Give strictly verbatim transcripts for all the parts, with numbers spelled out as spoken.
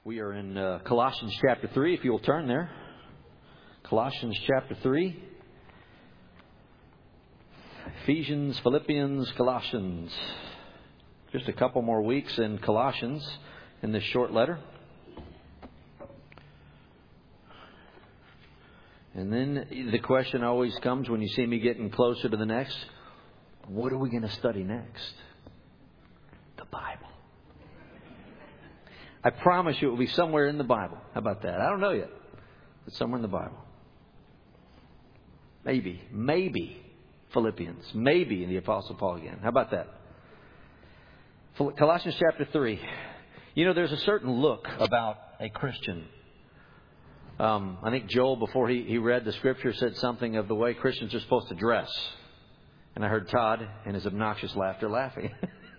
We are in uh, Colossians chapter three, if you will turn there. Colossians chapter three. Ephesians, Philippians, Colossians. Just a couple more weeks in Colossians in this short letter. And then the question always comes when you see me getting closer to the next. What are we going to study next? The Bible. I promise you it will be somewhere in the Bible. How about that? I don't know yet. But somewhere in the Bible. Maybe. Maybe Philippians. Maybe in the Apostle Paul again. How about that? Colossians chapter three. You know, there's a certain look about a Christian. Um, I think Joel, before he, he read the scripture, said something of the way Christians are supposed to dress. And I heard Todd and his obnoxious laughter laughing.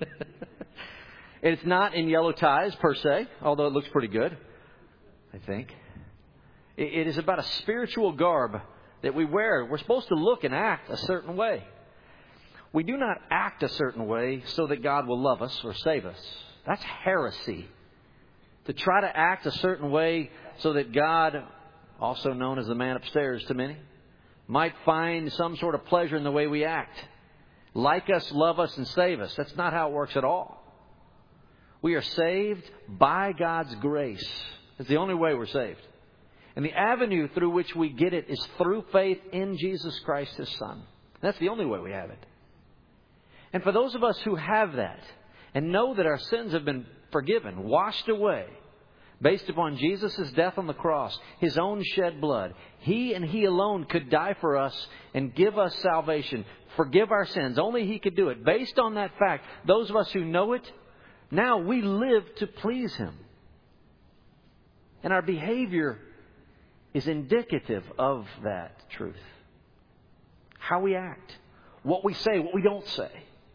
It's not in yellow ties per se, although it looks pretty good, I think. It, it is about a spiritual garb that we wear. We're supposed to look and act a certain way. We do not act a certain way so that God will love us or save us. That's heresy. To try to act a certain way so that God, also known as the man upstairs to many, might find some sort of pleasure in the way we act. Like us, love us, and save us. That's not how it works at all. We are saved by God's grace. It's the only way we're saved. And the avenue through which we get it is through faith in Jesus Christ, His Son. That's the only way we have it. And for those of us who have that and know that our sins have been forgiven, washed away, based upon Jesus' death on the cross, His own shed blood, He and He alone could die for us and give us salvation, forgive our sins. Only He could do it. Based on that fact, those of us who know it, now we live to please Him. And our behavior is indicative of that truth. How we act, what we say, what we don't say.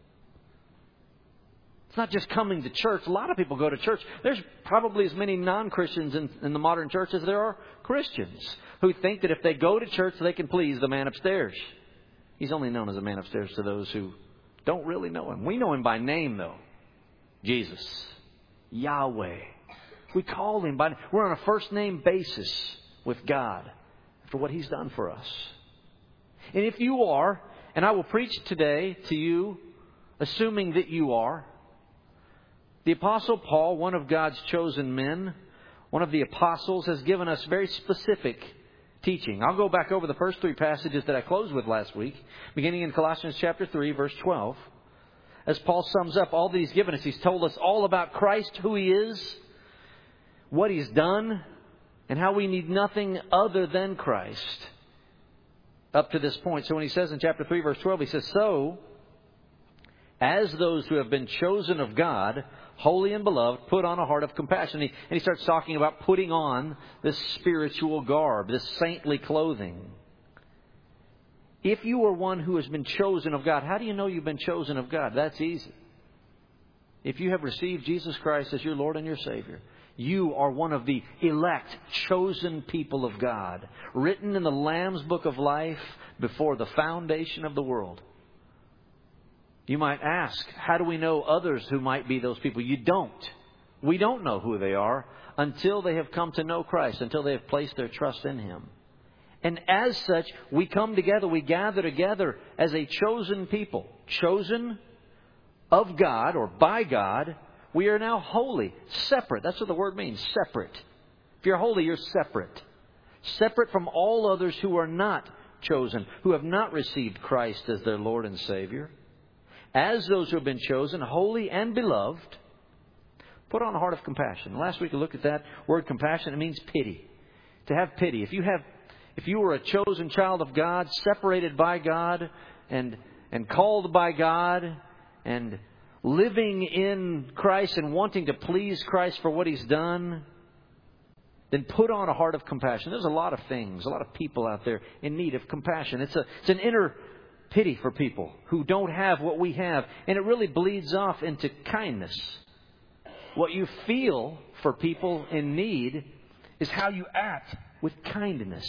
It's not just coming to church. A lot of people go to church. There's probably as many non-Christians in, in the modern church as there are Christians who think that if they go to church, they can please the man upstairs. He's only known as a man upstairs to those who don't really know Him. We know Him by name, though. Jesus. Yahweh. We call Him by name. We're on a first name basis with God for what He's done for us. And if you are, and I will preach today to you, assuming that you are, the Apostle Paul, one of God's chosen men, one of the apostles, has given us very specific teaching. I'll go back over the first three passages that I closed with last week, beginning in Colossians chapter three, verse twelve. As Paul sums up all that he's given us, he's told us all about Christ, who He is, what He's done, and how we need nothing other than Christ up to this point. So when he says in chapter three, verse twelve, he says, So, as those who have been chosen of God, holy and beloved, put on a heart of compassion. And he, and he starts talking about putting on this spiritual garb, this saintly clothing. If you are one who has been chosen of God, how do you know you've been chosen of God? That's easy. If you have received Jesus Christ as your Lord and your Savior, you are one of the elect, chosen people of God, written in the Lamb's Book of Life before the foundation of the world. You might ask, how do we know others who might be those people? You don't. We don't know who they are until they have come to know Christ, until they have placed their trust in Him. And as such, we come together, we gather together as a chosen people, chosen of God or by God. We are now holy, separate. That's what the word means, separate. If you're holy, you're separate. Separate from all others who are not chosen, who have not received Christ as their Lord and Savior. As those who have been chosen, holy and beloved, put on a heart of compassion. Last week we looked at that word compassion. It means pity. To have pity. If you have, if you were a chosen child of God, separated by God, and and called by God, and living in Christ and wanting to please Christ for what He's done, then put on a heart of compassion. There's a lot of things, a lot of people out there in need of compassion. It's a it's an inner pity for people who don't have what we have. And it really bleeds off into kindness. What you feel for people in need is how you act with kindness.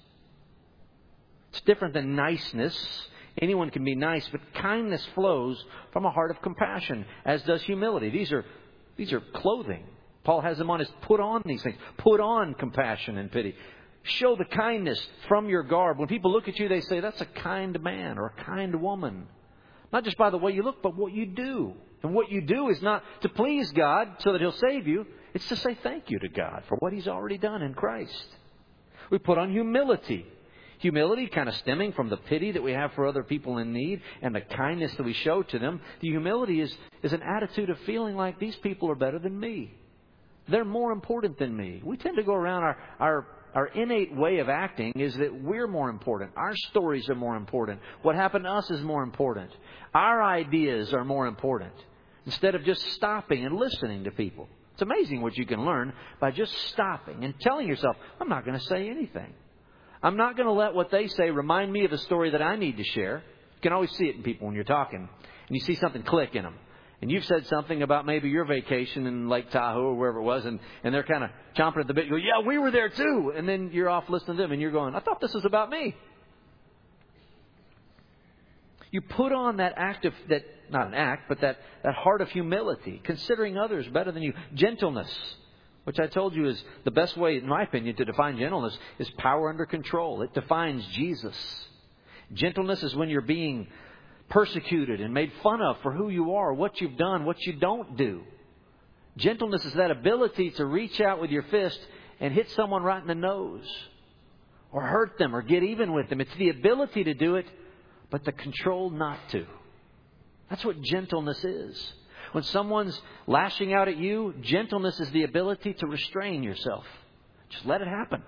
It's different than niceness. Anyone can be nice, but kindness flows from a heart of compassion, as does humility. These are these are clothing, Paul has them on his put on these things. Put on compassion and pity. Show the kindness from your garb. When people look at you, they say, that's a kind man or a kind woman. Not just by the way you look, but what you do. And what you do is not to please God so that He'll save you. It's to say thank you to God for what He's already done in Christ. We put on humility. Humility kind of stemming from the pity that we have for other people in need and the kindness that we show to them. The humility is, is an attitude of feeling like these people are better than me. They're more important than me. We tend to go around our, our, our innate way of acting is that we're more important. Our stories are more important. What happened to us is more important. Our ideas are more important. Instead of just stopping and listening to people. It's amazing what you can learn by just stopping and telling yourself, I'm not going to say anything. I'm not going to let what they say remind me of a story that I need to share. You can always see it in people when you're talking. And you see something click in them. And you've said something about maybe your vacation in Lake Tahoe or wherever it was. And, and they're kind of chomping at the bit. You go, yeah, we were there too. And then you're off listening to them. And you're going, I thought this was about me. You put on that act of, that not an act, but that, that heart of humility. Considering others better than you. Gentleness. Which I told you is the best way, in my opinion, to define gentleness is power under control. It defines Jesus. Gentleness is when you're being persecuted and made fun of for who you are, what you've done, what you don't do. Gentleness is that ability to reach out with your fist and hit someone right in the nose. Or hurt them or get even with them. It's the ability to do it, but the control not to. That's what gentleness is. When someone's lashing out at you, gentleness is the ability to restrain yourself. Just let it happen.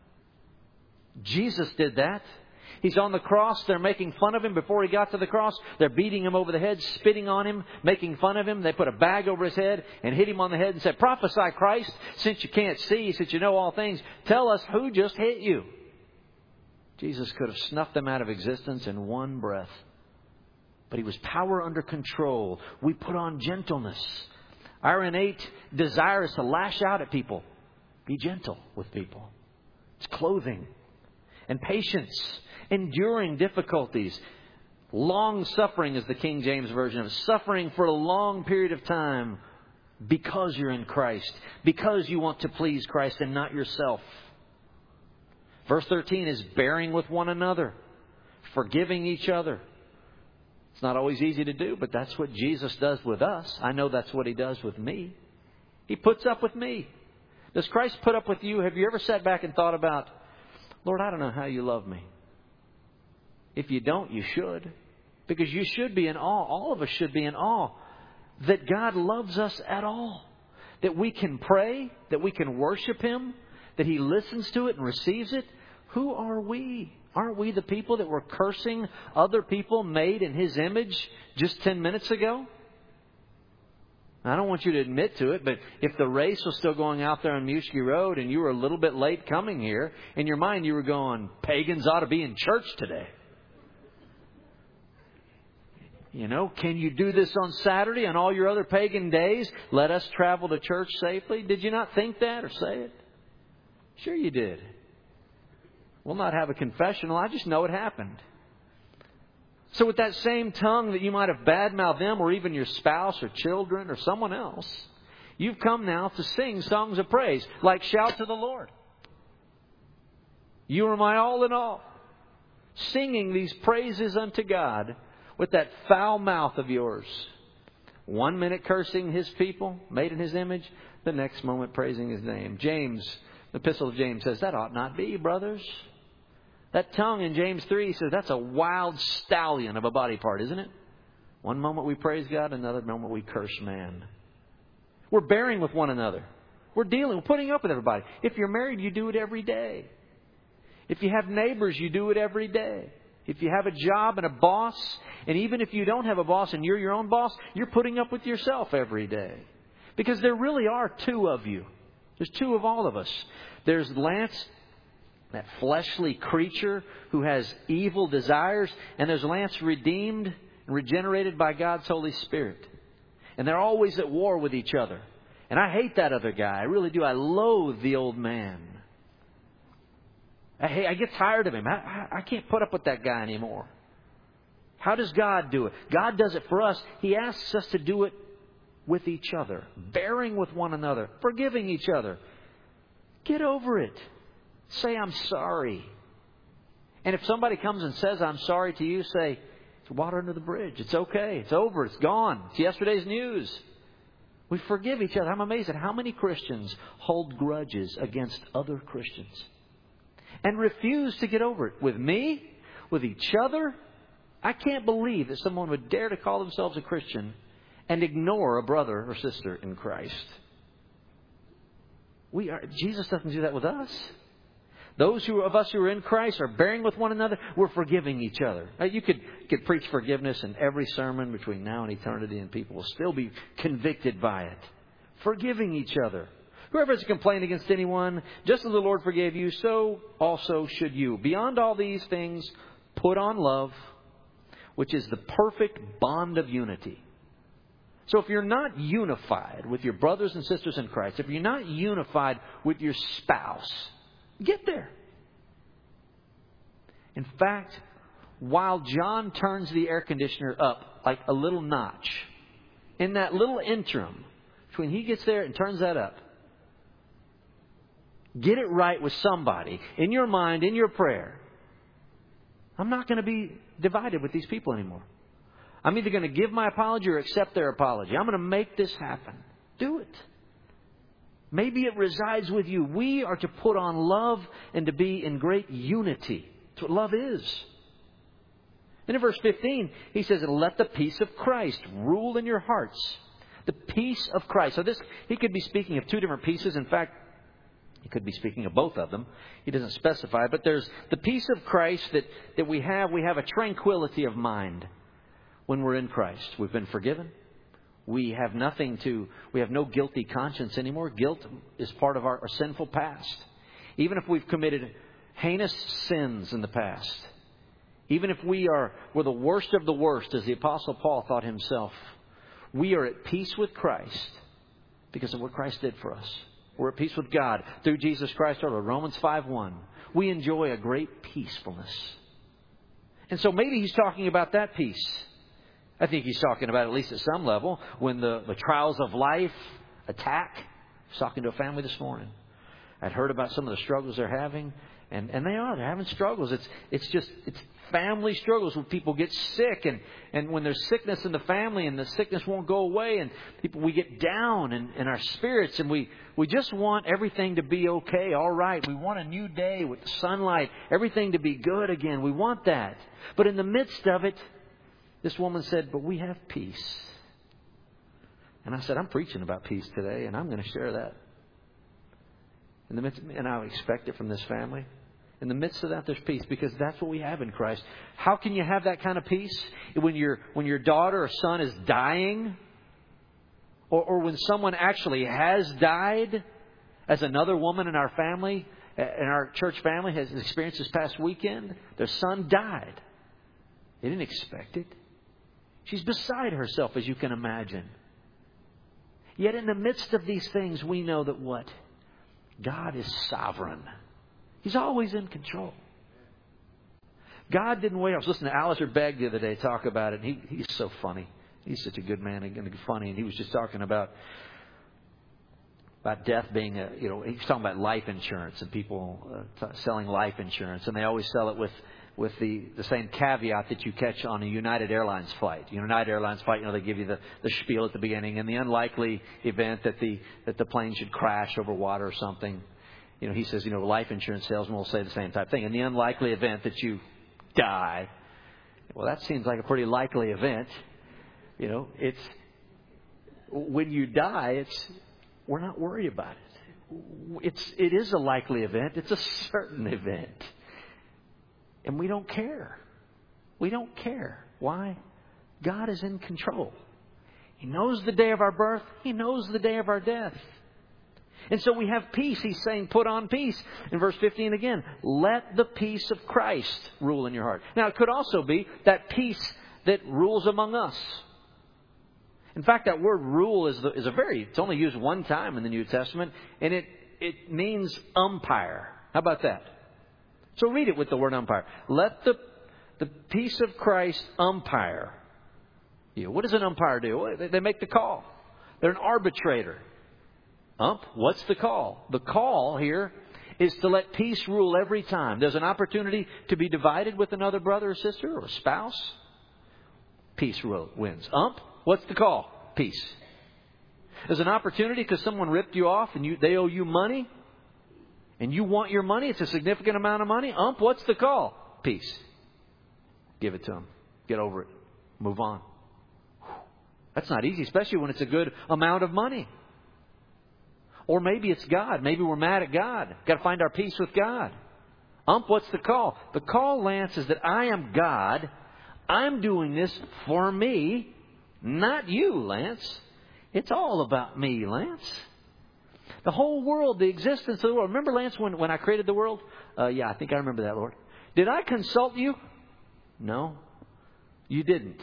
Jesus did that. He's on the cross. They're making fun of Him before He got to the cross. They're beating Him over the head, spitting on Him, making fun of Him. They put a bag over His head and hit Him on the head and said, prophesy, Christ, since you can't see, since you know all things, tell us who just hit you. Jesus could have snuffed them out of existence in one breath. But He was power under control. We put on gentleness. Our innate desire is to lash out at people. Be gentle with people. It's clothing. And patience. Enduring difficulties. Long suffering is the King James Version of suffering for a long period of time because you're in Christ. Because you want to please Christ and not yourself. Verse thirteen is bearing with one another. Forgiving each other. It's not always easy to do, but that's what Jesus does with us. I know that's what He does with me. He puts up with me. Does Christ put up with you? Have you ever sat back and thought about, Lord, I don't know how you love me. If you don't, you should. Because you should be in awe. All of us should be in awe that God loves us at all. That we can pray, that we can worship Him, that He listens to it and receives it. Who are we? Aren't we the people that were cursing other people made in His image just ten minutes ago? I don't want you to admit to it, but if the race was still going out there on Muskie Road and you were a little bit late coming here, in your mind you were going, pagans ought to be in church today. You know, can you do this on Saturday and all your other pagan days? Let us travel to church safely. Did you not think that or say it? Sure you did. We'll not have a confessional. I just know it happened. So with that same tongue that you might have badmouthed them or even your spouse or children or someone else, you've come now to sing songs of praise, like shout to the Lord. You are my all in all. Singing these praises unto God with that foul mouth of yours. One minute cursing His people, made in His image, the next moment praising His name. James, the Epistle of James says, that ought not be, brothers. That tongue in James three says that's a wild stallion of a body part, isn't it? One moment we praise God, another moment we curse man. We're bearing with one another. We're dealing, we're putting up with everybody. If you're married, you do it every day. If you have neighbors, you do it every day. If you have a job and a boss, and even if you don't have a boss and you're your own boss, you're putting up with yourself every day. Because there really are two of you. There's two of all of us. There's Lance, that fleshly creature who has evil desires. And there's Lance, redeemed and regenerated by God's Holy Spirit. And they're always at war with each other. And I hate that other guy. I really do. I loathe the old man. I, hate, I get tired of him. I, I, I can't put up with that guy anymore. How does God do it? God does it for us. He asks us to do it with each other, bearing with one another, forgiving each other. Get over it. Say, I'm sorry. And if somebody comes and says, I'm sorry to you, say, it's water under the bridge. It's okay. It's over. It's gone. It's yesterday's news. We forgive each other. I'm amazed at how many Christians hold grudges against other Christians and refuse to get over it. With me, with each other. I can't believe that someone would dare to call themselves a Christian and ignore a brother or sister in Christ. We are, Jesus doesn't do that with us. Those who of us who are in Christ are bearing with one another. We're forgiving each other. Now, you could, could preach forgiveness in every sermon between now and eternity, and people will still be convicted by it. Forgiving each other. Whoever has complained against anyone, just as the Lord forgave you, so also should you. Beyond all these things, put on love, which is the perfect bond of unity. So if you're not unified with your brothers and sisters in Christ, if you're not unified with your spouse, get there. In fact, while John turns the air conditioner up like a little notch, in that little interim between he gets there and turns that up, get it right with somebody in your mind, in your prayer. I'm not going to be divided with these people anymore. I'm either going to give my apology or accept their apology. I'm going to make this happen. Do it. Maybe it resides with you. We are to put on love and to be in great unity. That's what love is. And in verse fifteen, he says, let the peace of Christ rule in your hearts. The peace of Christ. So this, he could be speaking of two different pieces. In fact, he could be speaking of both of them. He doesn't specify. But there's the peace of Christ that, that we have. We have a tranquility of mind when we're in Christ. We've been forgiven. We have nothing to, we have no guilty conscience anymore. Guilt is part of our, our sinful past. Even if we've committed heinous sins in the past. Even if we are, we're the worst of the worst, as the Apostle Paul thought himself. We are at peace with Christ because of what Christ did for us. We're at peace with God through Jesus Christ our Lord. Romans five one. We enjoy a great peacefulness. And so maybe he's talking about that peace. I think he's talking about, at least at some level, when the, the trials of life attack. I was talking to a family this morning. I'd heard about some of the struggles they're having. And, and they are. They're having struggles. It's it's just it's family struggles when people get sick. And, and when there's sickness in the family and the sickness won't go away. And people, we get down in, in our spirits. And we, we just want everything to be okay. All right. We want a new day with the sunlight. Everything to be good again. We want that. But in the midst of it, this woman said, but we have peace. And I said, I'm preaching about peace today, and I'm going to share that. In the midst, and I expect it from this family. In the midst of that, there's peace, because that's what we have in Christ. How can you have that kind of peace when your when your daughter or son is dying, or, or when someone actually has died, as another woman in our family, in our church family, has experienced this past weekend? Their son died. They didn't expect it. She's beside herself, as you can imagine. Yet in the midst of these things, we know that what? God is sovereign. He's always in control. God didn't wait. I was listening to Alistair Begg the other day talk about it. And he, he's so funny. He's such a good man and funny. And he was just talking about about death being a, you know, he's talking about life insurance and people uh, t- selling life insurance. And they always sell it with with the, the same caveat that you catch on a United Airlines flight. United Airlines flight, you know, they give you the, the spiel at the beginning. In the unlikely event that the that the plane should crash over water or something, you know, he says, you know, life insurance salesman will say the same type thing. In the unlikely event that you die, well, that seems like a pretty likely event. You know, it's when you die, it's we're not worried about it. It's it is a likely event. It's a certain event. And we don't care. We don't care. Why? God is in control. He knows the day of our birth. He knows the day of our death. And so we have peace. He's saying, put on peace. In verse fifteen again, let the peace of Christ rule in your heart. Now, it could also be that peace that rules among us. In fact, that word rule is, the, is a very, it's only used one time in the New Testament. And it, it means umpire. How about that? So read it with the word umpire. Let the the peace of Christ umpire you. What does an umpire do? They make the call. They're an arbitrator. Ump, what's the call? The call here is to let peace rule every time. There's an opportunity to be divided with another brother or sister or spouse. Peace wins. Ump, what's the call? Peace. There's an opportunity because someone ripped you off and you, they owe you money. And you want your money. It's a significant amount of money. Ump, what's the call? Peace. Give it to them. Get over it. Move on. That's not easy, especially when it's a good amount of money. Or maybe it's God. Maybe we're mad at God. Got to find our peace with God. Ump, what's the call? The call, Lance, is that I am God. I'm doing this for me, not you, Lance. It's all about me, Lance. The whole world, the existence of the world. Remember, Lance, when, when I created the world? Uh, yeah, I think I remember that, Lord. Did I consult you? No, you didn't.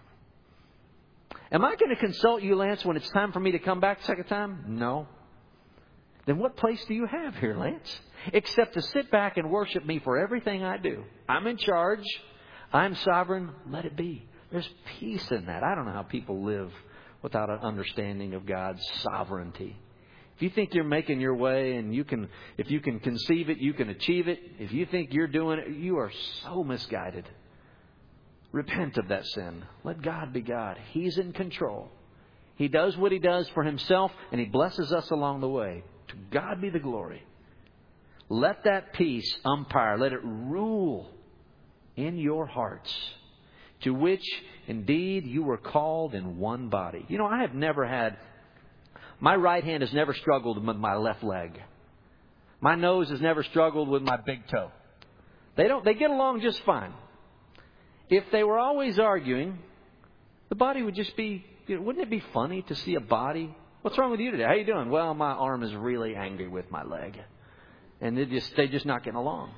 Am I going to consult you, Lance, when it's time for me to come back the second time? No. Then what place do you have here, Lance? Except to sit back and worship me for everything I do. I'm in charge. I'm sovereign. Let it be. There's peace in that. I don't know how people live without an understanding of God's sovereignty. If you think you're making your way and you can, if you can conceive it, you can achieve it. If you think you're doing it, you are so misguided. Repent of that sin. Let God be God. He's in control. He does what He does for Himself, and He blesses us along the way. To God be the glory. Let that peace umpire. Let it rule in your hearts, to which indeed you were called in one body. You know, I have never had, my right hand has never struggled with my left leg. My nose has never struggled with my big toe. They don't, they get along just fine. If they were always arguing, the body would just be, you know, wouldn't it be funny to see a body? What's wrong with you today? How you doing? Well, my arm is really angry with my leg. And they just, they're just not getting along.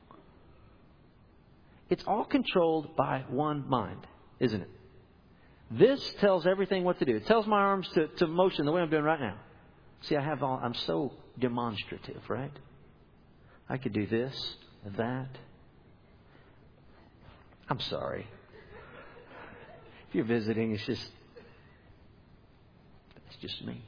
It's all controlled by one mind, isn't it? This tells everything what to do. It tells my arms to, to motion the way I'm doing right now. See, I have all, I'm so demonstrative, right? I could do this, that. I'm sorry. If you're visiting, it's just, it's just me.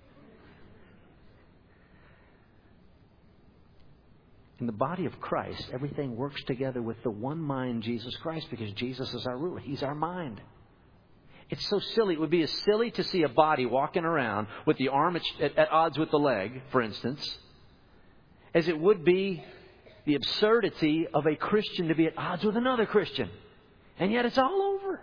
In the body of Christ, everything works together with the one mind, Jesus Christ, because Jesus is our ruler. He's our mind. It's so silly. It would be as silly to see a body walking around with the arm at, at, at odds with the leg, for instance, as it would be the absurdity of a Christian to be at odds with another Christian. And yet it's all over.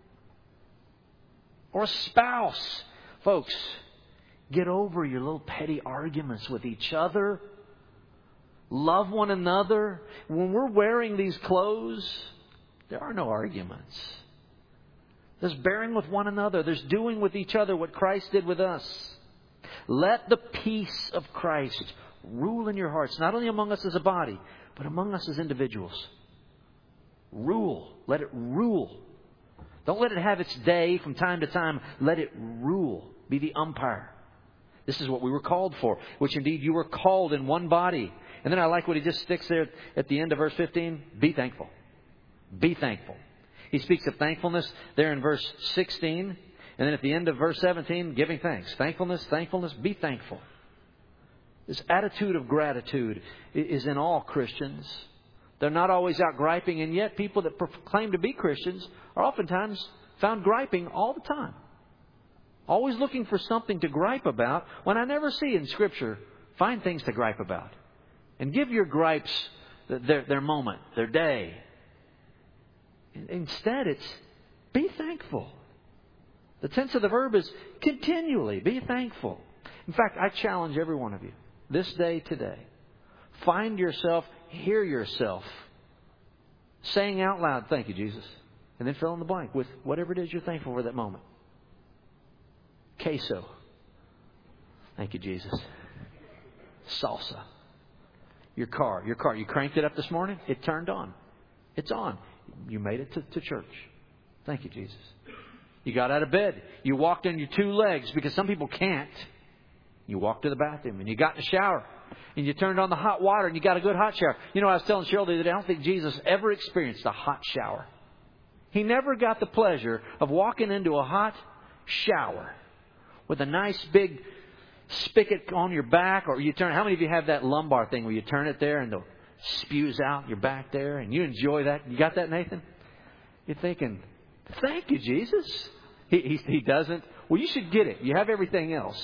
Or a spouse. Folks, get over your little petty arguments with each other. Love one another. When we're wearing these clothes, there are no arguments. There's bearing with one another. There's doing with each other what Christ did with us. Let the peace of Christ rule in your hearts, not only among us as a body, but among us as individuals. Rule. Let it rule. Don't let it have its day from time to time. Let it rule. Be the umpire. This is what we were called for, which indeed you were called in one body. And then I like what he just sticks there at the end of verse fifteen. Be thankful. Be thankful. He speaks of thankfulness there in verse sixteen. And then at the end of verse seventeen, giving thanks. Thankfulness, thankfulness, be thankful. This attitude of gratitude is in all Christians. They're not always out griping, and yet people that proclaim to be Christians are oftentimes found griping all the time. Always looking for something to gripe about, when I never see in Scripture, find things to gripe about. And give your gripes their, their moment, their day. Instead, it's be thankful. The tense of the verb is continually be thankful. In fact, I challenge every one of you, this day, today, find yourself, hear yourself saying out loud, thank you, Jesus. And then fill in the blank with whatever it is you're thankful for that moment. Queso. Thank you, Jesus. Salsa. Your car. Your car. You cranked it up this morning. It turned on. It's on. You made it to, to church. Thank you, Jesus. You got out of bed. You walked on your two legs because some people can't. You walked to the bathroom and you got in the shower. And you turned on the hot water and you got a good hot shower. You know, I was telling Cheryl the other day, I don't think Jesus ever experienced a hot shower. He never got the pleasure of walking into a hot shower with a nice big spigot on your back, or you turn. How many of you have that lumbar thing where you turn it there and the spews out your back there, and you enjoy that? You got that, Nathan? You're thinking, thank you, Jesus. He, he, he doesn't. Well, you should get it. You have everything else.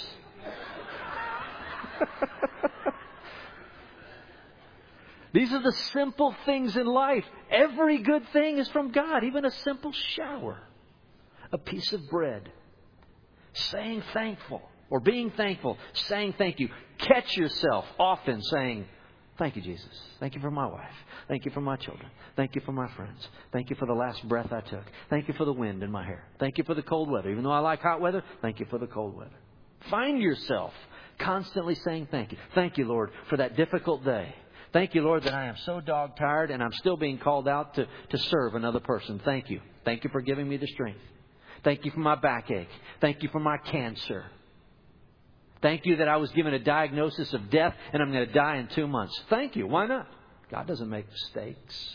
These are the simple things in life. Every good thing is from God. Even a simple shower, a piece of bread, saying thankful or being thankful, saying thank you. Catch yourself often saying, thank you, Jesus. Thank you for my wife. Thank you for my children. Thank you for my friends. Thank you for the last breath I took. Thank you for the wind in my hair. Thank you for the cold weather. Even though I like hot weather, thank you for the cold weather. Find yourself constantly saying thank you. Thank you, Lord, for that difficult day. Thank you, Lord, that I am so dog tired and I'm still being called out to, to serve another person. Thank you. Thank you for giving me the strength. Thank you for my backache. Thank you for my cancer. Thank you that I was given a diagnosis of death and I'm going to die in two months. Thank you. Why not? God doesn't make mistakes.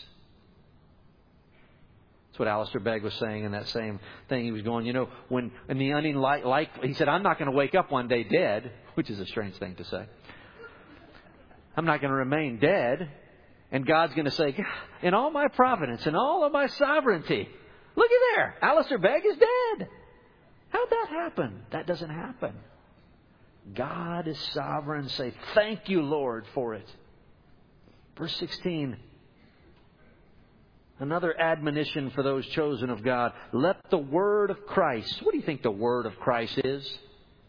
That's what Alistair Begg was saying in that same thing. He was going, you know, when in the unlikely, he said, I'm not going to wake up one day dead, which is a strange thing to say. I'm not going to remain dead. And God's going to say, in all my providence, in all of my sovereignty, look at there, Alistair Begg is dead. How'd that happen? That doesn't happen. God is sovereign. Say, thank you, Lord, for it. Verse sixteen. Another admonition for those chosen of God. Let the word of Christ. What do you think the word of Christ is?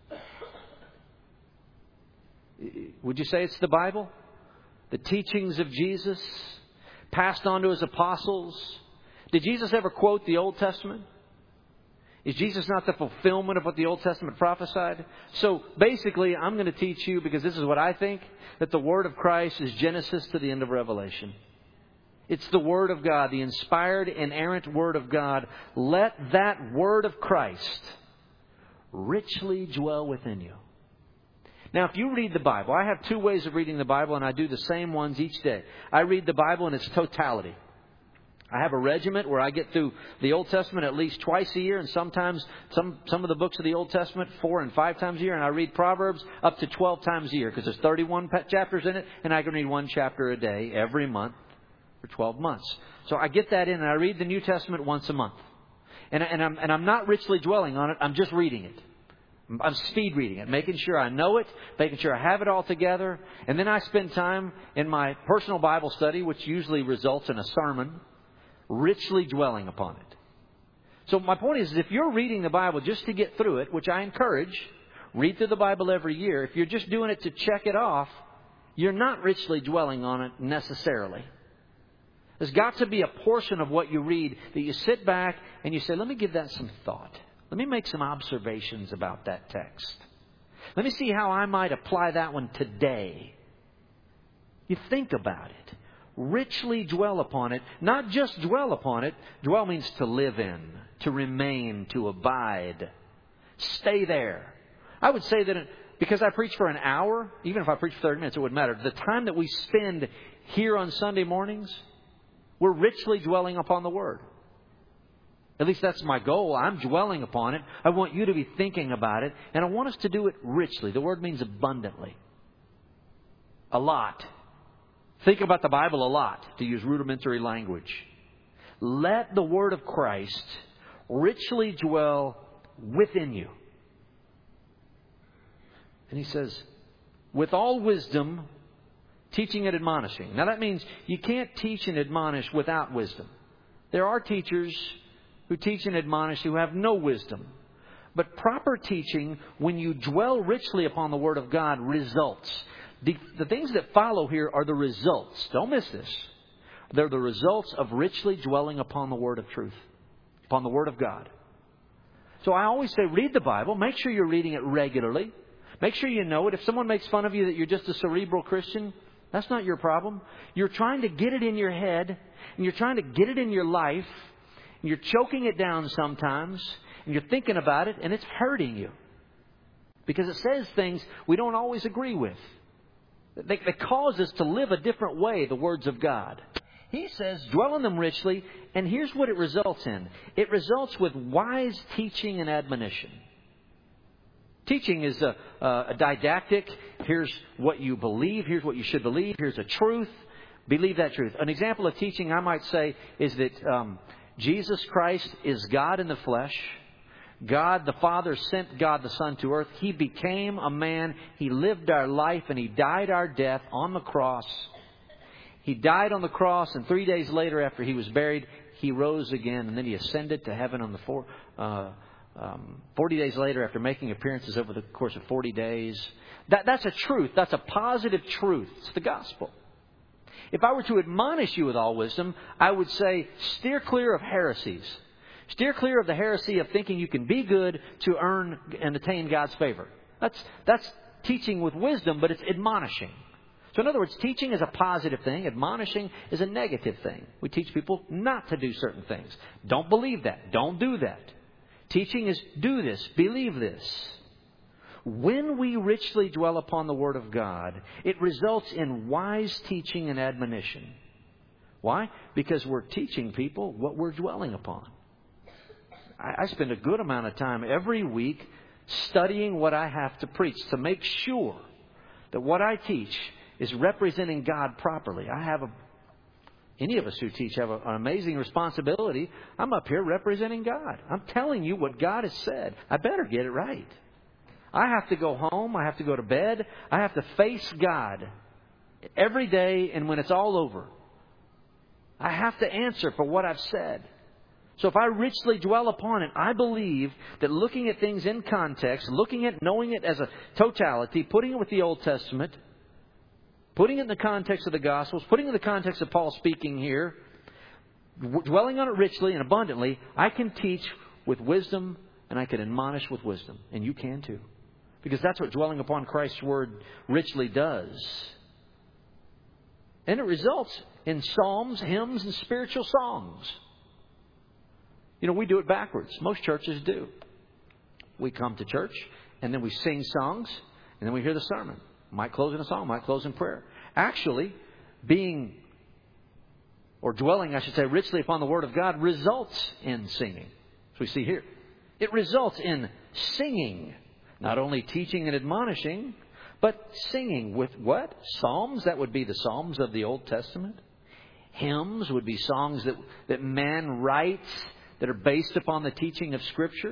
Would you say it's the Bible? The teachings of Jesus passed on to His apostles? Did Jesus ever quote the Old Testament? Is Jesus not the fulfillment of what the Old Testament prophesied? So basically, I'm going to teach you, because this is what I think, that the Word of Christ is Genesis to the end of Revelation. It's the Word of God, the inspired, inerrant Word of God. Let that Word of Christ richly dwell within you. Now, if you read the Bible, I have two ways of reading the Bible, and I do the same ones each day. I read the Bible in its totality. I have a regiment where I get through the Old Testament at least twice a year, and sometimes some some of the books of the Old Testament four and five times a year. And I read Proverbs up to twelve times a year, because there's thirty-one chapters in it, and I can read one chapter a day every month for twelve months. So I get that in, and I read the New Testament once a month. And, and, I'm, and I'm not richly dwelling on it. I'm just reading it. I'm speed reading it, making sure I know it, making sure I have it all together. And then I spend time in my personal Bible study, which usually results in a sermon, richly dwelling upon it. So my point is, if you're reading the Bible just to get through it, which I encourage, read through the Bible every year. If you're just doing it to check it off, you're not richly dwelling on it necessarily. There's got to be a portion of what you read that you sit back and you say, let me give that some thought. Let me make some observations about that text. Let me see how I might apply that one today. You think about it. Richly dwell upon it. Not just dwell upon it. Dwell means to live in, to remain, to abide. Stay there. I would say that it, because I preach for an hour, even if I preach for thirty minutes, it wouldn't matter. The time that we spend here on Sunday mornings, we're richly dwelling upon the Word. At least that's my goal. I'm dwelling upon it. I want you to be thinking about it. And I want us to do it richly. The word means abundantly. A lot. Think about the Bible a lot, to use rudimentary language. Let the Word of Christ richly dwell within you. And he says, with all wisdom, teaching and admonishing. Now that means you can't teach and admonish without wisdom. There are teachers who teach and admonish who have no wisdom. But proper teaching, when you dwell richly upon the Word of God, results. The, the things that follow here are the results. Don't miss this. They're the results of richly dwelling upon the Word of truth, upon the Word of God. So I always say, read the Bible. Make sure you're reading it regularly. Make sure you know it. If someone makes fun of you that you're just a cerebral Christian, that's not your problem. You're trying to get it in your head, and you're trying to get it in your life, and you're choking it down sometimes, and you're thinking about it, and it's hurting you. Because it says things we don't always agree with. They, they cause us to live a different way, the words of God. He says, dwell in them richly, and here's what it results in. It results with wise teaching and admonition. Teaching is a, a didactic. Here's what you believe. Here's what you should believe. Here's a truth. Believe that truth. An example of teaching, I might say, is that um, Jesus Christ is God in the flesh. God the Father sent God the Son to earth. He became a man. He lived our life and He died our death on the cross. He died on the cross, and three days later after He was buried, He rose again, and then He ascended to heaven on the four, uh, um, forty days later after making appearances over the course of forty days. That, that's a truth. That's a positive truth. It's the gospel. If I were to admonish you with all wisdom, I would say steer clear of heresies. Steer clear of the heresy of thinking you can be good to earn and attain God's favor. That's, that's teaching with wisdom, but it's admonishing. So in other words, teaching is a positive thing. Admonishing is a negative thing. We teach people not to do certain things. Don't believe that. Don't do that. Teaching is do this. Believe this. When we richly dwell upon the Word of God, it results in wise teaching and admonition. Why? Because we're teaching people what we're dwelling upon. I spend a good amount of time every week studying what I have to preach to make sure that what I teach is representing God properly. I have a, any of us who teach have a, an amazing responsibility. I'm up here representing God. I'm telling you what God has said. I better get it right. I have to go home. I have to go to bed. I have to face God every day, and when it's all over, I have to answer for what I've said. So if I richly dwell upon it, I believe that looking at things in context, looking at knowing it as a totality, putting it with the Old Testament, putting it in the context of the Gospels, putting it in the context of Paul speaking here, dwelling on it richly and abundantly, I can teach with wisdom and I can admonish with wisdom. And you can too. Because that's what dwelling upon Christ's Word richly does. And it results in psalms, hymns, and spiritual songs. You know, we do it backwards. Most churches do. We come to church, and then we sing songs, and then we hear the sermon. Might close in a song, might close in prayer. Actually, being, or dwelling, I should say, richly upon the Word of God results in singing. As we see here. It results in singing. Not only teaching and admonishing, but singing with what? Psalms. That would be the Psalms of the Old Testament. Hymns would be songs that, that man writes that are based upon the teaching of Scripture.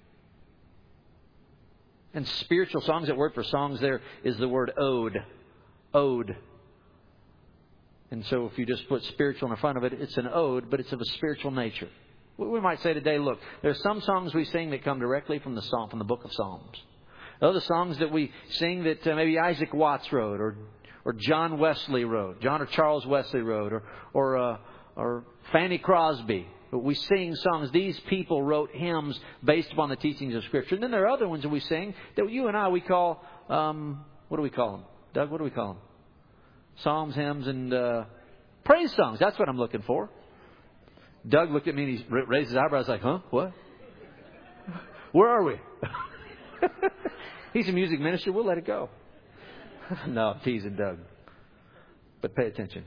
And spiritual songs, that word for songs there is the word ode. Ode. And so if you just put spiritual in front of it, it's an ode, but it's of a spiritual nature. We might say today, look, there's some songs we sing that come directly from the Psalm, from the book of Psalms. Other songs that we sing that uh, maybe Isaac Watts wrote, or or John Wesley wrote, John or Charles Wesley wrote, or or uh, or Fanny Crosby. But we sing songs. These people wrote hymns based upon the teachings of Scripture. And then there are other ones that we sing that you and I, we call, um, what do we call them? Doug, what do we call them? Psalms, hymns, and uh, praise songs. That's what I'm looking for. Doug looked at me and he raised his eyebrows like, huh? What? Where are we? He's a music minister. We'll let it go. No, I'm teasing Doug. But pay attention.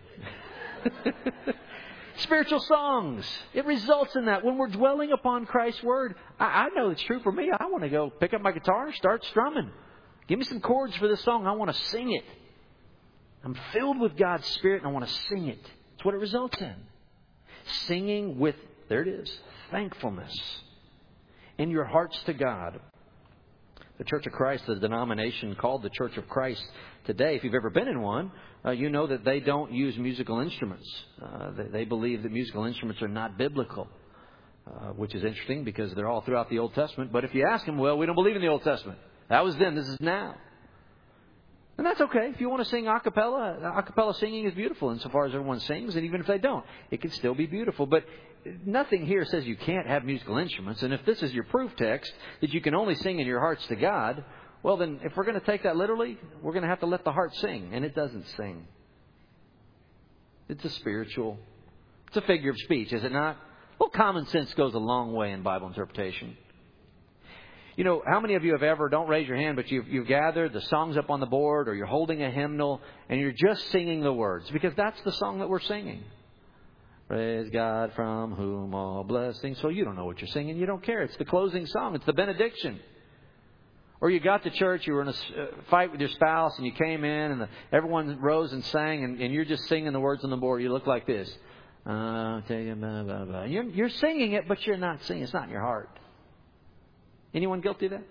Spiritual songs. It results in that. When we're dwelling upon Christ's Word, I, I know it's true for me. I want to go pick up my guitar and start strumming. Give me some chords for this song. I want to sing it. I'm filled with God's Spirit and I want to sing it. That's what it results in. Singing with, there it is, thankfulness in your hearts to God. The Church of Christ, the denomination called the Church of Christ today, if you've ever been in one, uh, you know that they don't use musical instruments. Uh, they, they believe that musical instruments are not biblical, uh, which is interesting because they're all throughout the Old Testament. But if you ask them, well, we don't believe in the Old Testament. That was then, this is now. And that's okay. If you want to sing a cappella, a cappella singing is beautiful insofar as everyone sings. And even if they don't, it can still be beautiful. But nothing here says you can't have musical instruments. And if this is your proof text that you can only sing in your hearts to God, well, then if we're going to take that literally, we're going to have to let the heart sing. And it doesn't sing. It's a spiritual, it's a figure of speech, is it not? Well, common sense goes a long way in Bible interpretation. You know, how many of you have ever, don't raise your hand, but you've, you've gathered the songs up on the board, or you're holding a hymnal and you're just singing the words, because that's the song that we're singing. Praise God from whom all blessings. So you don't know what you're singing. You don't care. It's the closing song. It's the benediction. Or you got to church, you were in a fight with your spouse, and you came in, and the, everyone rose and sang, and, and you're just singing the words on the board. You look like this. Uh, tell you, blah, blah, blah. You're, you're singing it, but you're not singing. It's not in your heart. Anyone guilty of that?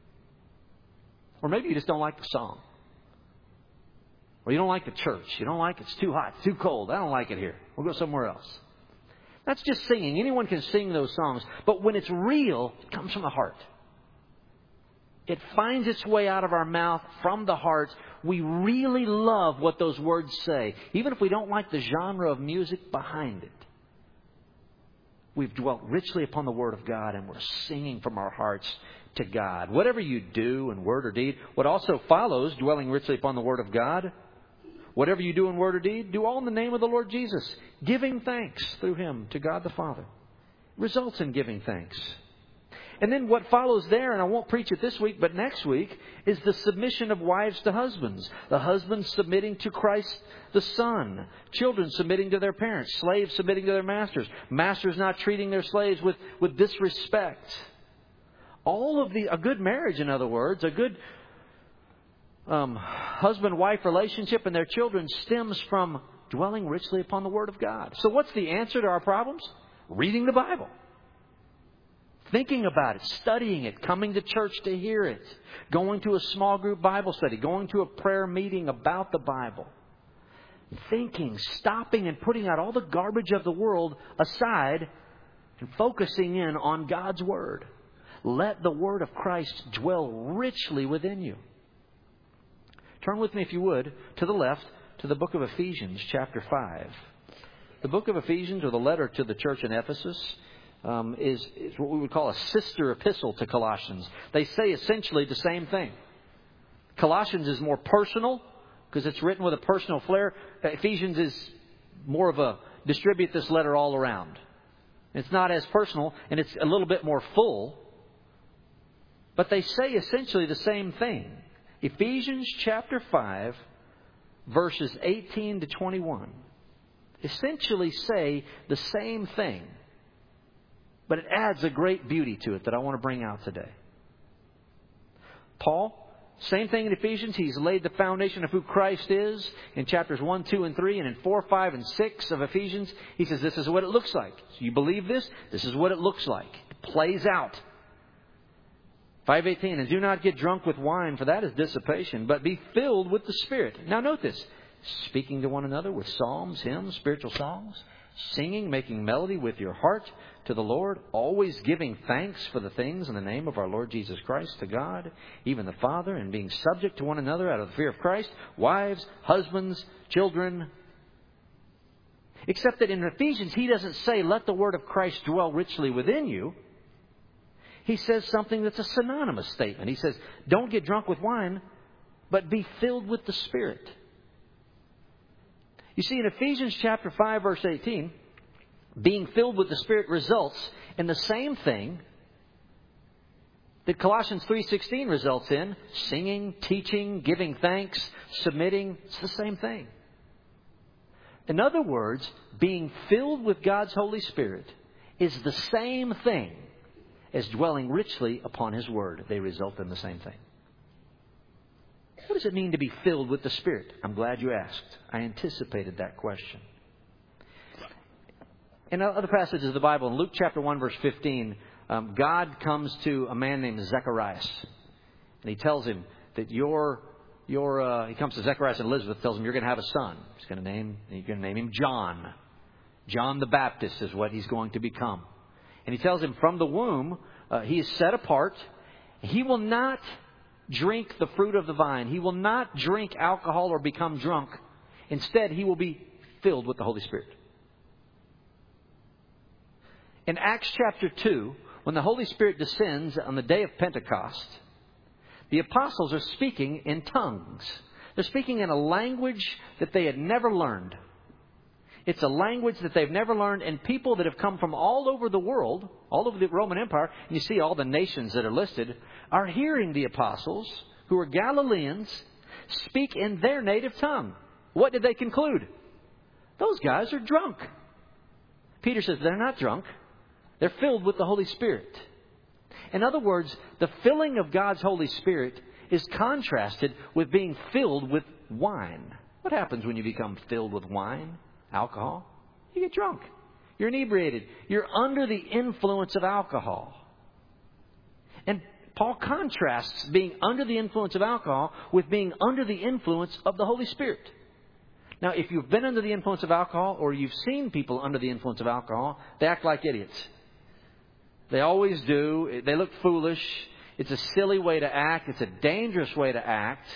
Or maybe you just don't like the song. Or you don't like the church. You don't like it. It's too hot. It's too cold. I don't like it here. We'll go somewhere else. That's just singing. Anyone can sing those songs. But when it's real, it comes from the heart. It finds its way out of our mouth from the heart. We really love what those words say, even if we don't like the genre of music behind it. We've dwelt richly upon the Word of God, and we're singing from our hearts to God. Whatever you do in word or deed, what also follows dwelling richly upon the Word of God, whatever you do in word or deed, do all in the name of the Lord Jesus, giving thanks through Him to God the Father. Results in giving thanks. And then what follows there, and I won't preach it this week, but next week, is the submission of wives to husbands. The husbands submitting to Christ the Son. Children submitting to their parents. Slaves submitting to their masters. Masters not treating their slaves with, with disrespect. All of the, a good marriage, in other words, a good um, husband-wife relationship and their children stems from dwelling richly upon the Word of God. So what's the answer to our problems? Reading the Bible. Thinking about it, studying it, coming to church to hear it, going to a small group Bible study, going to a prayer meeting about the Bible. Thinking, stopping and putting out all the garbage of the world aside and focusing in on God's Word. Let the Word of Christ dwell richly within you. Turn with me, if you would, to the left, to the book of Ephesians, chapter five. The book of Ephesians, or the letter to the church in Ephesus, Um, is, is what we would call a sister epistle to Colossians. They say essentially the same thing. Colossians is more personal because it's written with a personal flair. Ephesians is more of a distribute this letter all around. It's not as personal, and it's a little bit more full. But they say essentially the same thing. Ephesians chapter five, verses eighteen to twenty-one, essentially say the same thing. But it adds a great beauty to it that I want to bring out today. Paul, same thing in Ephesians. He's laid the foundation of who Christ is in chapters one, two, and three. And in four, five, and six of Ephesians, he says this is what it looks like. So you believe this? This is what it looks like. It plays out. five eighteen, and do not get drunk with wine, for that is dissipation, but be filled with the Spirit. Now note this. Speaking to one another with psalms, hymns, spiritual songs. Singing, making melody with your heart to the Lord, always giving thanks for the things in the name of our Lord Jesus Christ to God, even the Father, and being subject to one another out of the fear of Christ, wives, husbands, children. Except that in Ephesians, he doesn't say, let the word of Christ dwell richly within you. He says something that's a synonymous statement. He says, don't get drunk with wine, but be filled with the Spirit. You see, in Ephesians chapter five, verse eighteen, being filled with the Spirit results in the same thing that Colossians three sixteen results in. Singing, teaching, giving thanks, submitting. It's the same thing. In other words, being filled with God's Holy Spirit is the same thing as dwelling richly upon His Word. They result in the same thing. What does it mean to be filled with the Spirit? I'm glad you asked. I anticipated that question. In other passages of the Bible, in Luke chapter one, verse fifteen, um, God comes to a man named Zacharias. And He tells him that your, your, uh, He comes to Zacharias and Elizabeth, tells him you're going to have a son. He's going to name, you're going to name him John. John the Baptist is what he's going to become. And He tells him from the womb, uh, he is set apart. He will not drink the fruit of the vine. He will not drink alcohol or become drunk. Instead, he will be filled with the Holy Spirit. In Acts chapter two, when the Holy Spirit descends on the day of Pentecost, the apostles are speaking in tongues. They're speaking in a language that they had never learned. It's a language that they've never learned, and people that have come from all over the world, all over the Roman Empire, and you see all the nations that are listed, are hearing the apostles, who are Galileans, speak in their native tongue. What did they conclude? Those guys are drunk. Peter says they're not drunk. They're filled with the Holy Spirit. In other words, the filling of God's Holy Spirit is contrasted with being filled with wine. What happens when you become filled with wine? Alcohol? You get drunk. You're inebriated. You're under the influence of alcohol. And Paul contrasts being under the influence of alcohol with being under the influence of the Holy Spirit. Now, if you've been under the influence of alcohol or you've seen people under the influence of alcohol, they act like idiots. They always do. They look foolish. It's a silly way to act. It's a dangerous way to act.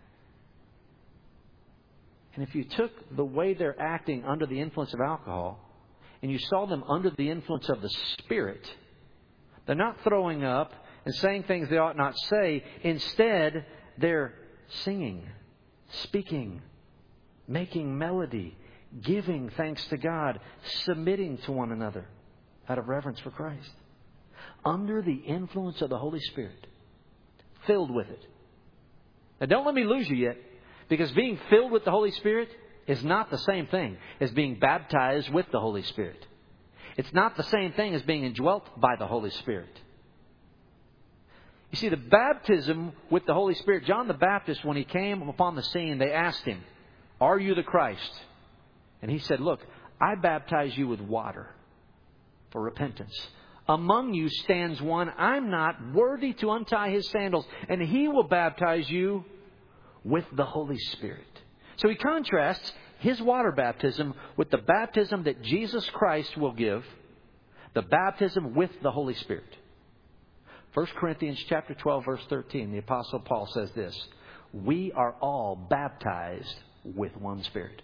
And if you took the way they're acting under the influence of alcohol and you saw them under the influence of the Spirit, they're not throwing up and saying things they ought not say. Instead, they're singing, speaking, making melody, giving thanks to God, submitting to one another out of reverence for Christ. Under the influence of the Holy Spirit. Filled with it. Now don't let me lose you yet. Because being filled with the Holy Spirit is not the same thing as being baptized with the Holy Spirit. It's not the same thing as being indwelt by the Holy Spirit. You see, the baptism with the Holy Spirit, John the Baptist, when he came upon the scene, they asked him, "Are you the Christ?" And he said, "Look, I baptize you with water for repentance. Among you stands one, I'm not worthy to untie his sandals, and he will baptize you with the Holy Spirit." So he contrasts his water baptism with the baptism that Jesus Christ will give, the baptism with the Holy Spirit. First Corinthians chapter twelve, verse thirteen, the Apostle Paul says this, "We are all baptized with one Spirit."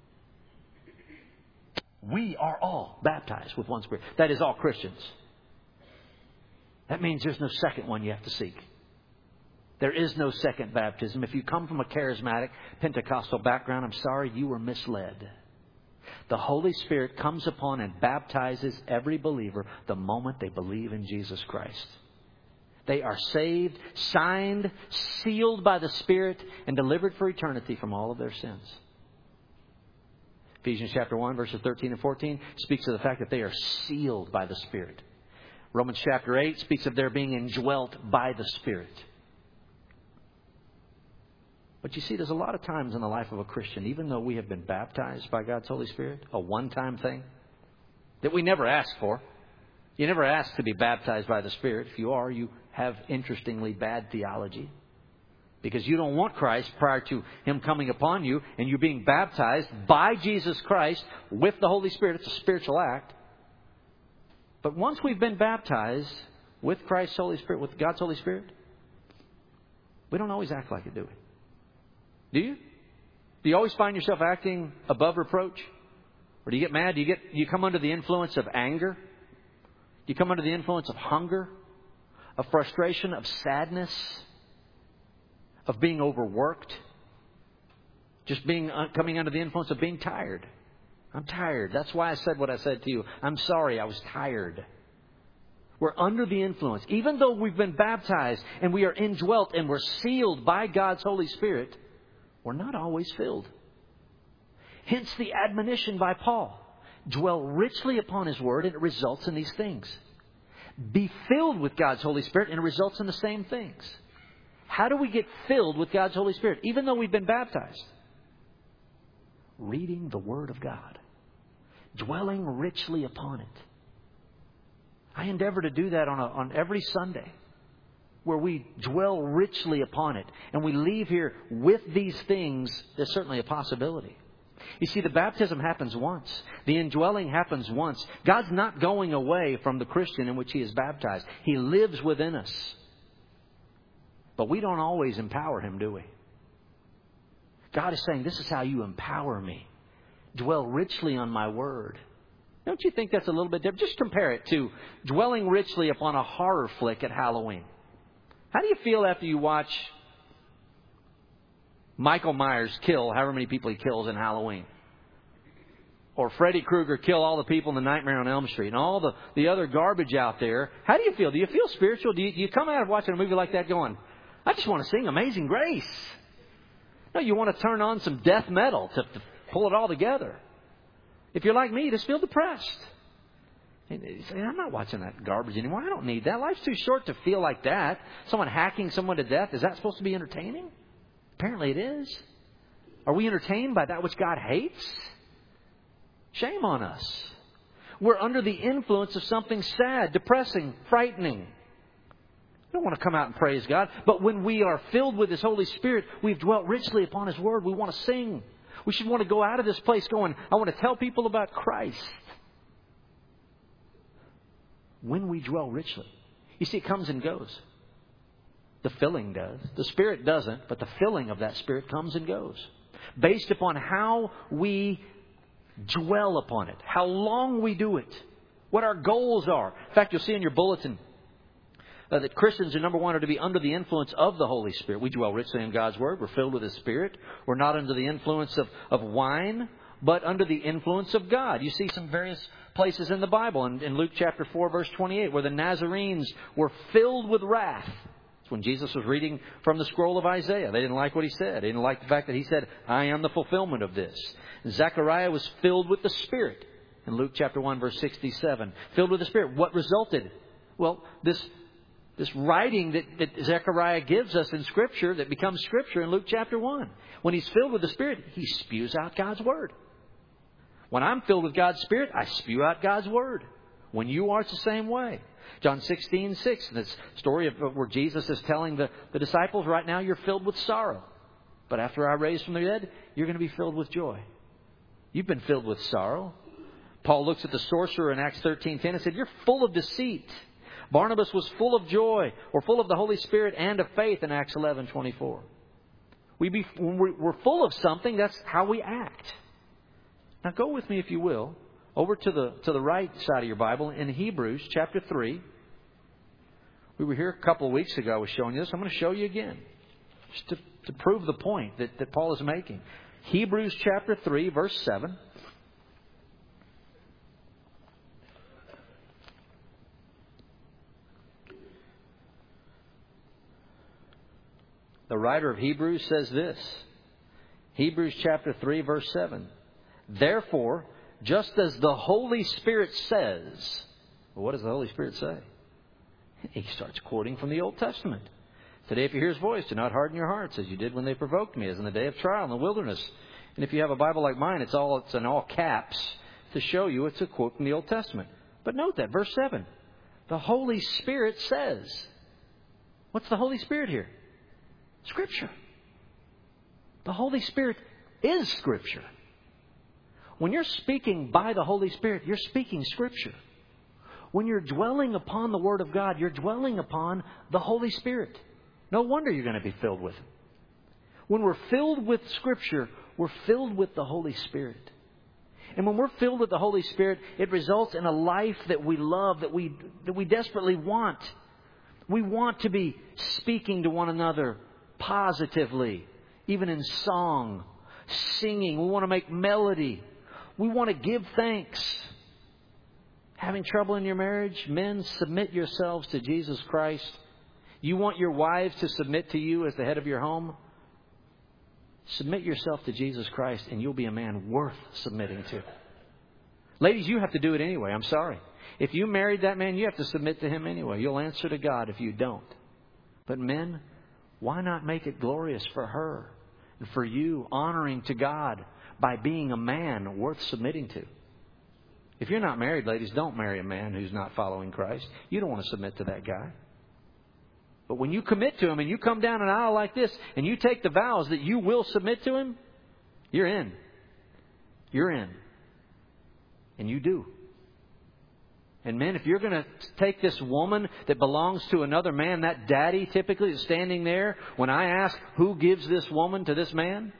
We are all baptized with one Spirit. That is all Christians. That means there's no second one you have to seek. There is no second baptism. If you come from a charismatic Pentecostal background, I'm sorry, you were misled. The Holy Spirit comes upon and baptizes every believer the moment they believe in Jesus Christ. They are saved, signed, sealed by the Spirit, and delivered for eternity from all of their sins. Ephesians chapter one, verses thirteen and fourteen speaks of the fact that they are sealed by the Spirit. Romans chapter eight speaks of their being indwelt by the Spirit. But you see, there's a lot of times in the life of a Christian, even though we have been baptized by God's Holy Spirit, a one-time thing, that we never asked for. You never ask to be baptized by the Spirit. If you are, you have interestingly bad theology. Because you don't want Christ prior to Him coming upon you and you being baptized by Jesus Christ with the Holy Spirit. It's a spiritual act. But once we've been baptized with Christ's Holy Spirit, with God's Holy Spirit, we don't always act like it, do we? Do you? Do you always find yourself acting above reproach? Or do you get mad? Do you get, do you come under the influence of anger? Do you come under the influence of hunger, of frustration, of sadness, of being overworked? Just being uh, coming under the influence of being tired. I'm tired. That's why I said what I said to you. I'm sorry, I was tired. We're under the influence. Even though we've been baptized and we are indwelt and we're sealed by God's Holy Spirit, we're not always filled. Hence the admonition by Paul. Dwell richly upon His Word, and it results in these things. Be filled with God's Holy Spirit, and it results in the same things. How do we get filled with God's Holy Spirit, even though we've been baptized? Reading the Word of God. Dwelling richly upon it. I endeavor to do that on, a, on every Sunday, where we dwell richly upon it. And we leave here with these things. There's certainly a possibility. You see, the baptism happens once. The indwelling happens once. God's not going away from the Christian in which He is baptized. He lives within us. But we don't always empower Him, do we? God is saying, this is how you empower me. Dwell richly on my Word. Don't you think that's a little bit different? Just compare it to dwelling richly upon a horror flick at Halloween. How do you feel after you watch Michael Myers kill however many people he kills in Halloween? Or Freddy Krueger kill all the people in the Nightmare on Elm Street and all the, the other garbage out there. How do you feel? Do you feel spiritual? Do you, do you come out of watching a movie like that going, I just want to sing Amazing Grace? No, you want to turn on some death metal to, to pull it all together. If you're like me, you just feel depressed. And you say, I'm not watching that garbage anymore. I don't need that. Life's too short to feel like that. Someone hacking someone to death, is that supposed to be entertaining? Apparently it is. Are we entertained by that which God hates? Shame on us. We're under the influence of something sad, depressing, frightening. We don't want to come out and praise God. But when we are filled with His Holy Spirit, we've dwelt richly upon His Word. We want to sing. We should want to go out of this place going, I want to tell people about Christ. When we dwell richly. You see, it comes and goes. The filling does. The Spirit doesn't, but the filling of that Spirit comes and goes. Based upon how we dwell upon it. How long we do it. What our goals are. In fact, you'll see in your bulletin uh, that Christians, number one, are to be under the influence of the Holy Spirit. We dwell richly in God's Word. We're filled with His Spirit. We're not under the influence of, of wine, but under the influence of God. You see some various places in the Bible. In, in Luke chapter four, verse twenty-eight, where the Nazarenes were filled with wrath. It's when Jesus was reading from the scroll of Isaiah. They didn't like what He said. They didn't like the fact that He said, I am the fulfillment of this. Zechariah was filled with the Spirit. In Luke chapter one, verse sixty-seven. Filled with the Spirit. What resulted? Well, this this writing that, that Zechariah gives us in Scripture, that becomes Scripture in Luke chapter one. When he's filled with the Spirit, he spews out God's Word. When I'm filled with God's Spirit, I spew out God's Word. When you are, it's the same way. John sixteen six, this story of where Jesus is telling the, the disciples, right now you're filled with sorrow. But after I raise from the dead, you're going to be filled with joy. You've been filled with sorrow. Paul looks at the sorcerer in Acts thirteen ten and said, you're full of deceit. Barnabas was full of joy, or full of the Holy Spirit and of faith in Acts eleven twenty-four. We be, when we're full of something, that's how we act. Now go with me, if you will, over to the to the right side of your Bible in Hebrews chapter three. We were here a couple of weeks ago. I was showing you this. I'm going to show you again, just to, to prove the point that, that Paul is making. Hebrews chapter three, verse seven. The writer of Hebrews says this. Hebrews chapter three, verse seven. Therefore, just as the Holy Spirit says, well, what does the Holy Spirit say? He starts quoting from the Old Testament. Today, if you hear His voice, do not harden your hearts as you did when they provoked me, as in the day of trial in the wilderness. And if you have a Bible like mine, it's all it's in all caps to show you it's a quote from the Old Testament. But note that, verse seven. The Holy Spirit says. What's the Holy Spirit here? Scripture. The Holy Spirit is Scripture. When you're speaking by the Holy Spirit, you're speaking Scripture. When you're dwelling upon the Word of God, you're dwelling upon the Holy Spirit. No wonder you're going to be filled with Him. When we're filled with Scripture, we're filled with the Holy Spirit. And when we're filled with the Holy Spirit, it results in a life that we love, that we that we desperately want. We want to be speaking to one another positively, even in song, singing. We want to make melody. We want to give thanks. Having trouble in your marriage? Men, submit yourselves to Jesus Christ. You want your wives to submit to you as the head of your home? Submit yourself to Jesus Christ and you'll be a man worth submitting to. Ladies, you have to do it anyway. I'm sorry. If you married that man, you have to submit to him anyway. You'll answer to God if you don't. But men, why not make it glorious for her and for you, honoring to God by being a man worth submitting to? If you're not married, ladies, don't marry a man who's not following Christ. You don't want to submit to that guy. But when you commit to him and you come down an aisle like this and you take the vows that you will submit to him, you're in. You're in. And you do. And men, if you're going to take this woman that belongs to another man, that daddy typically is standing there, when I ask who gives this woman to this man,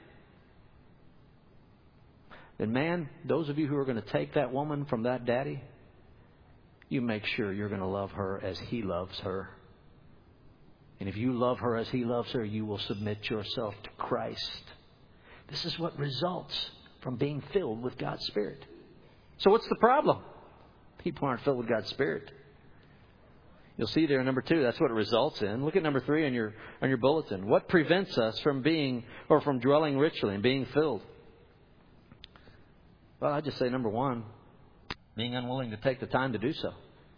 then man, those of you who are going to take that woman from that daddy, you make sure you're going to love her as he loves her. And if you love her as he loves her, you will submit yourself to Christ. This is what results from being filled with God's Spirit. So what's the problem? People aren't filled with God's Spirit. You'll see there in number two, that's what it results in. Look at number three on your on your bulletin. What prevents us from being or from dwelling richly and being filled? Well, I just say number one, Being unwilling to take the time to do so.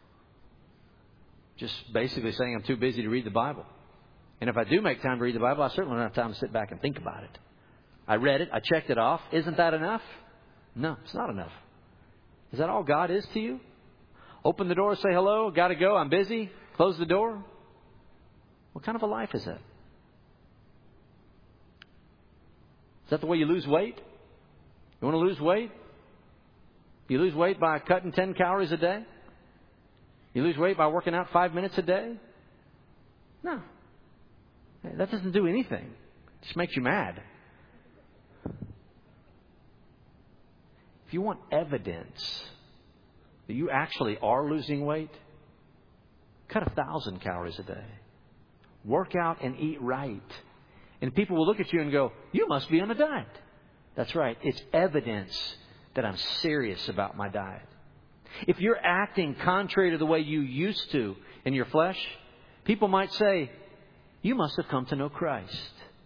Just basically saying I'm too busy to read the Bible. And if I do make time to read the Bible, I certainly don't have time to sit back and think about it. I read it. I checked it off. Isn't that enough? No, it's not enough. Is that all God is to you? Open the door, say hello, got to go, I'm busy. Close the door. What kind of a life is that? Is that the way you lose weight? You want to lose weight? You lose weight by cutting ten calories a day? You lose weight by working out five minutes a day? No. That doesn't do anything. It just makes you mad. If you want evidence that you actually are losing weight, cut a thousand calories a day. Work out and eat right. And people will look at you and go, you must be on a diet. That's right. It's evidence that I'm serious about my diet. If you're acting contrary to the way you used to in your flesh, people might say, you must have come to know Christ.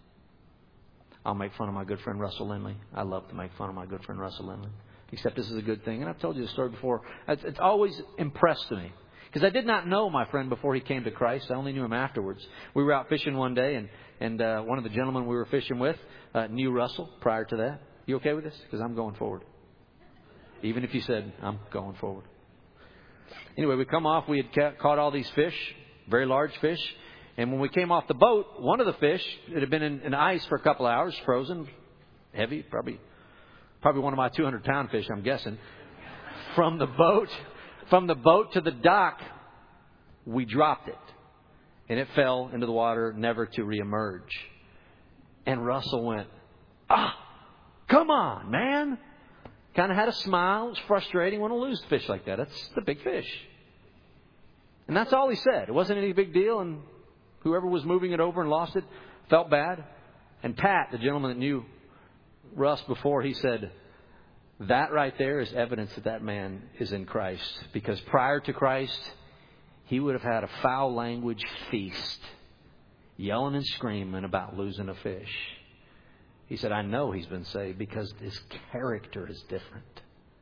I'll make fun of my good friend Russell Lindley. I love to make fun of my good friend Russell Lindley. Except this is a good thing. And I've told you the story before. It's, it's always impressed me. Because I did not know my friend before he came to Christ. I only knew him afterwards. We were out fishing one day, and, and uh, one of the gentlemen we were fishing with uh, knew Russell prior to that. You okay with this? Because I'm going forward. Even if you said, I'm going forward. Anyway, we come off. We had ca- caught all these fish, very large fish. And when we came off the boat, one of the fish, it had been in, in ice for a couple of hours, frozen, heavy, probably probably one of my two hundred pound fish, I'm guessing. From the boat, from the boat to the dock, we dropped it. And it fell into the water, never to reemerge. And Russell went, ah, come on, man. Kind of had a smile. It was frustrating. Want to lose fish like that. That's the big fish. And that's all he said. It wasn't any big deal. And whoever was moving it over and lost it felt bad. And Pat, the gentleman that knew Russ before, he said, that right there is evidence that that man is in Christ. Because prior to Christ, he would have had a foul language feast, yelling and screaming about losing a fish. He said, I know he's been saved because his character is different.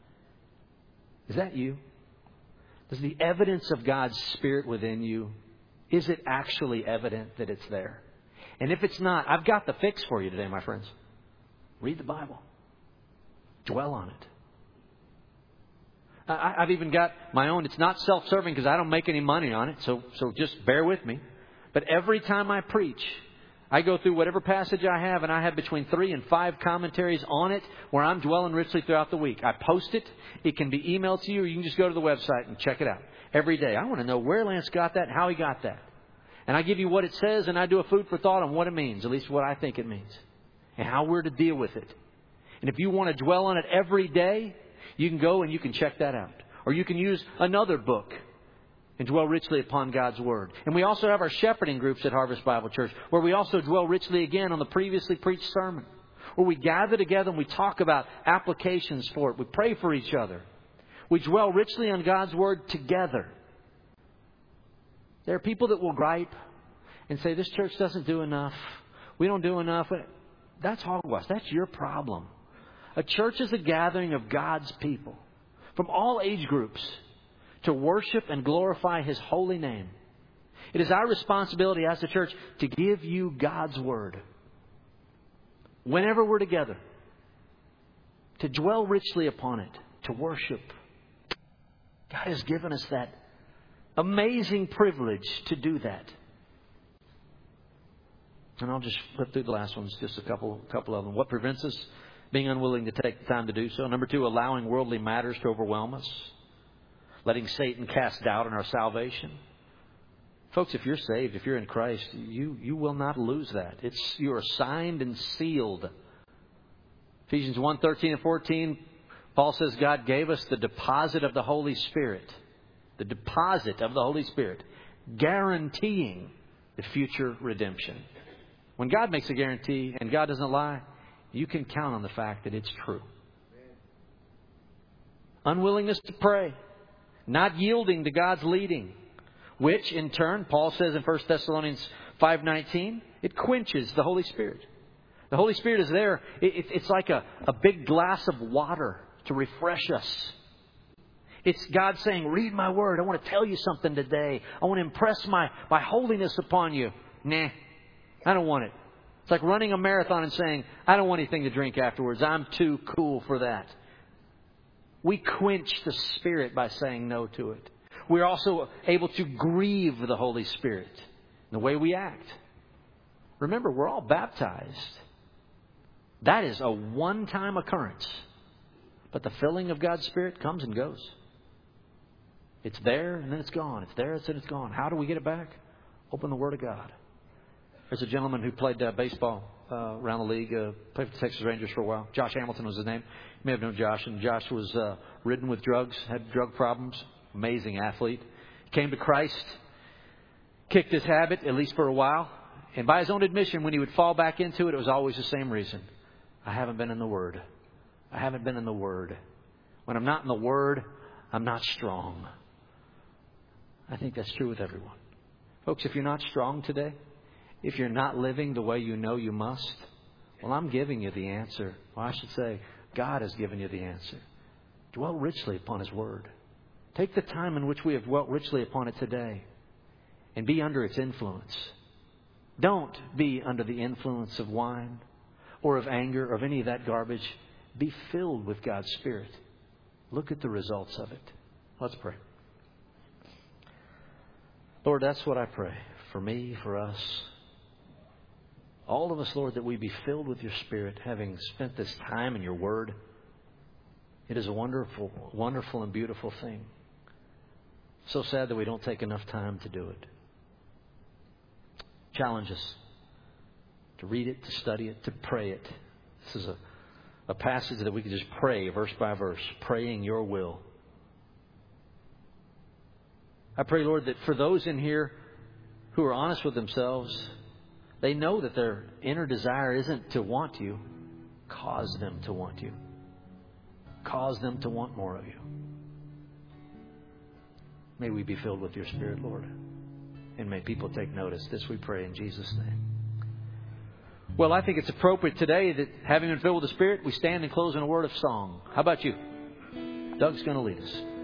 Is that you? Is the evidence of God's Spirit within you, is it actually evident that it's there? And if it's not, I've got the fix for you today, my friends. Read the Bible. Dwell on it. I, I've even got my own. It's not self-serving because I don't make any money on it. So, so just bear with me. But every time I preach, I go through whatever passage I have, and I have between three and five commentaries on it where I'm dwelling richly throughout the week. I post it. It can be emailed to you, or you can just go to the website and check it out every day. I want to know where Lance got that, how he got that. And I give you what it says, and I do a food for thought on what it means, at least what I think it means, and how we're to deal with it. And if you want to dwell on it every day, you can go and you can check that out. Or you can use another book and dwell richly upon God's Word. And we also have our shepherding groups at Harvest Bible Church, where we also dwell richly again on the previously preached sermon. Where we gather together and we talk about applications for it. We pray for each other. We dwell richly on God's Word together. There are people that will gripe and say, this church doesn't do enough. We don't do enough. That's hogwash. That's your problem. A church is a gathering of God's people from all age groups to worship and glorify His holy name. It is our responsibility as a church to give you God's Word whenever we're together, to dwell richly upon it, to worship. God has given us that amazing privilege to do that. And I'll just flip through the last ones, just a couple, couple of them. What prevents us? Being unwilling to take the time to do so. Number two, allowing worldly matters to overwhelm us. Letting Satan cast doubt on our salvation. Folks, if you're saved, if you're in Christ, you, you will not lose that. It's you are signed and sealed. Ephesians one, thirteen and fourteen, Paul says God gave us the deposit of the Holy Spirit. The deposit of the Holy Spirit. Guaranteeing the future redemption. When God makes a guarantee and God doesn't lie, you can count on the fact that it's true. Unwillingness to pray. Not yielding to God's leading. Which, in turn, Paul says in First Thessalonians five nineteen, it quenches the Holy Spirit. The Holy Spirit is there. It, it, it's like a, a big glass of water to refresh us. It's God saying, read my word. I want to tell you something today. I want to impress my, my holiness upon you. Nah, I don't want it. It's like running a marathon and saying, I don't want anything to drink afterwards. I'm too cool for that. We quench the Spirit by saying no to it. We're also able to grieve the Holy Spirit in the way we act. Remember, we're all baptized. That is a one-time occurrence. But the filling of God's Spirit comes and goes. It's there and then it's gone. It's there and then it's gone. How do we get it back? Open the Word of God. There's a gentleman who played uh, baseball uh, around the league, uh, played for the Texas Rangers for a while. Josh Hamilton was his name. You may have known Josh. And Josh was uh, ridden with drugs, had drug problems. Amazing athlete. Came to Christ, kicked his habit, at least for a while. And by his own admission, when he would fall back into it, it was always the same reason. I haven't been in the Word. I haven't been in the Word. When I'm not in the Word, I'm not strong. I think that's true with everyone. Folks, if you're not strong today, if you're not living the way you know you must, well, I'm giving you the answer. Well, I should say, God has given you the answer. Dwell richly upon His Word. Take the time in which we have dwelt richly upon it today and be under its influence. Don't be under the influence of wine or of anger or of any of that garbage. Be filled with God's Spirit. Look at the results of it. Let's pray. Lord, that's what I pray for me, for us. All of us, Lord, that we be filled with your Spirit, having spent this time in your Word. It is a wonderful, wonderful and beautiful thing. So sad that we don't take enough time to do it. Challenge us to read it, to study it, to pray it. This is a, a passage that we can just pray verse by verse, praying your will. I pray, Lord, that for those in here who are honest with themselves, they know that their inner desire isn't to want you. Cause them to want you. Cause them to want more of you. May we be filled with your Spirit, Lord. And may people take notice. This we pray in Jesus' name. Well, I think it's appropriate today that having been filled with the Spirit, we stand and close in a word of song. How about you? Doug's going to lead us.